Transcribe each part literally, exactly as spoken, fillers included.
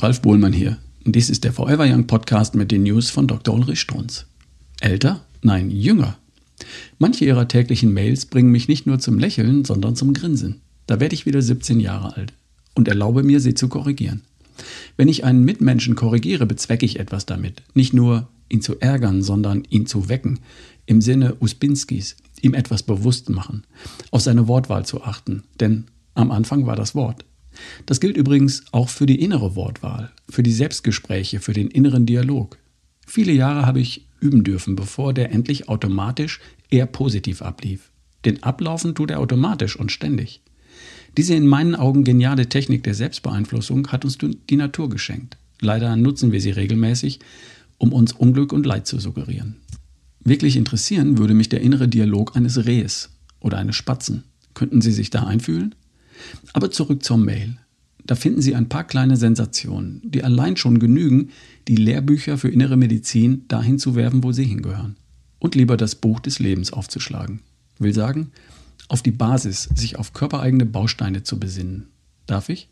Ralf Bohlmann hier. Dies ist der Forever Young Podcast mit den News von Doktor Ulrich Strunz. Älter? Nein, jünger. Manche ihrer täglichen Mails bringen mich nicht nur zum Lächeln, sondern zum Grinsen. Da werde ich wieder siebzehn Jahre alt und erlaube mir, sie zu korrigieren. Wenn ich einen Mitmenschen korrigiere, bezwecke ich etwas damit. Nicht nur ihn zu ärgern, sondern ihn zu wecken. Im Sinne Uspinskis, ihm etwas bewusst machen, auf seine Wortwahl zu achten. Denn am Anfang war das Wort. Das gilt übrigens auch für die innere Wortwahl, für die Selbstgespräche, für den inneren Dialog. Viele Jahre habe ich üben dürfen, bevor der endlich automatisch eher positiv ablief. Denn ablaufen tut er automatisch und ständig. Diese in meinen Augen geniale Technik der Selbstbeeinflussung hat uns die Natur geschenkt. Leider nutzen wir sie regelmäßig, um uns Unglück und Leid zu suggerieren. Wirklich interessieren würde mich der innere Dialog eines Rehs oder eines Spatzen. Könnten Sie sich da einfühlen? Aber zurück zur Mail. Da finden Sie ein paar kleine Sensationen, die allein schon genügen, die Lehrbücher für innere Medizin dahin zu werfen, wo sie hingehören. Und lieber das Buch des Lebens aufzuschlagen. Will sagen, auf die Basis, sich auf körpereigene Bausteine zu besinnen. Darf ich?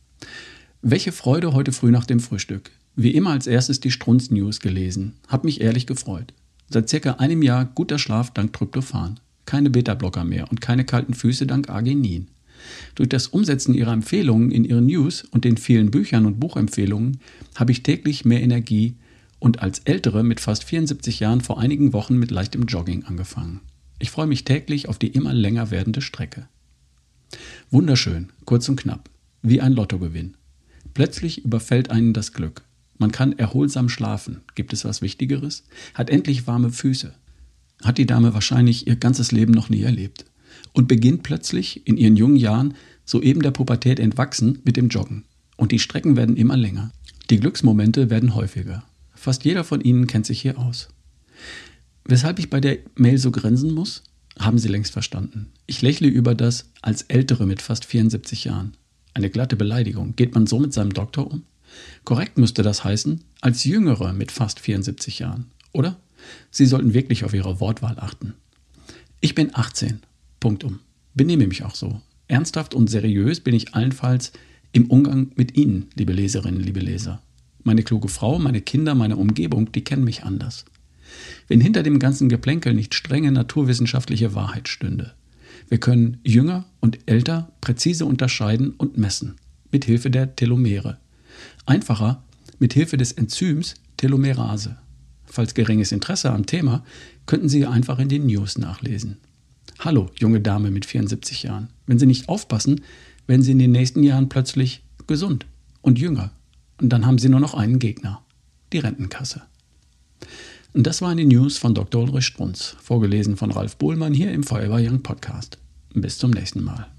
Welche Freude heute früh nach dem Frühstück. Wie immer als erstes die Strunz News gelesen. Hab mich ehrlich gefreut. Seit circa einem Jahr guter Schlaf dank Tryptophan. Keine Beta-Blocker mehr und keine kalten Füße dank Arginin. Durch das Umsetzen ihrer Empfehlungen in ihren News und den vielen Büchern und Buchempfehlungen habe ich täglich mehr Energie und als Ältere mit fast vierundsiebzig Jahren vor einigen Wochen mit leichtem Jogging angefangen. Ich freue mich täglich auf die immer länger werdende Strecke. Wunderschön, kurz und knapp, wie ein Lottogewinn. Plötzlich überfällt einen das Glück. Man kann erholsam schlafen. Gibt es was Wichtigeres? Hat endlich warme Füße. Hat die Dame wahrscheinlich ihr ganzes Leben noch nie erlebt. Und beginnt plötzlich in ihren jungen Jahren, soeben der Pubertät entwachsen, mit dem Joggen. Und die Strecken werden immer länger. Die Glücksmomente werden häufiger. Fast jeder von Ihnen kennt sich hier aus. Weshalb ich bei der Mail so grinsen muss, haben Sie längst verstanden. Ich lächle über das als Ältere mit fast vierundsiebzig Jahren. Eine glatte Beleidigung. Geht man so mit seinem Doktor um? Korrekt müsste das heißen, als Jüngere mit fast vierundsiebzig Jahren. Oder? Sie sollten wirklich auf Ihre Wortwahl achten. Ich bin achtzehn. Punktum. Benehme mich auch so. Ernsthaft und seriös bin ich allenfalls im Umgang mit Ihnen, liebe Leserinnen, liebe Leser. Meine kluge Frau, meine Kinder, meine Umgebung, die kennen mich anders. Wenn hinter dem ganzen Geplänkel nicht strenge naturwissenschaftliche Wahrheit stünde. Wir können jünger und älter präzise unterscheiden und messen, mit Hilfe der Telomere. Einfacher, mit Hilfe des Enzyms Telomerase. Falls geringes Interesse am Thema, könnten Sie einfach in den News nachlesen. Hallo, junge Dame mit vierundsiebzig Jahren. Wenn Sie nicht aufpassen, werden Sie in den nächsten Jahren plötzlich gesund und jünger. Und dann haben Sie nur noch einen Gegner, die Rentenkasse. Und das waren die News von Doktor Ulrich Strunz, vorgelesen von Ralf Bohlmann hier im Forever Young Podcast. Bis zum nächsten Mal.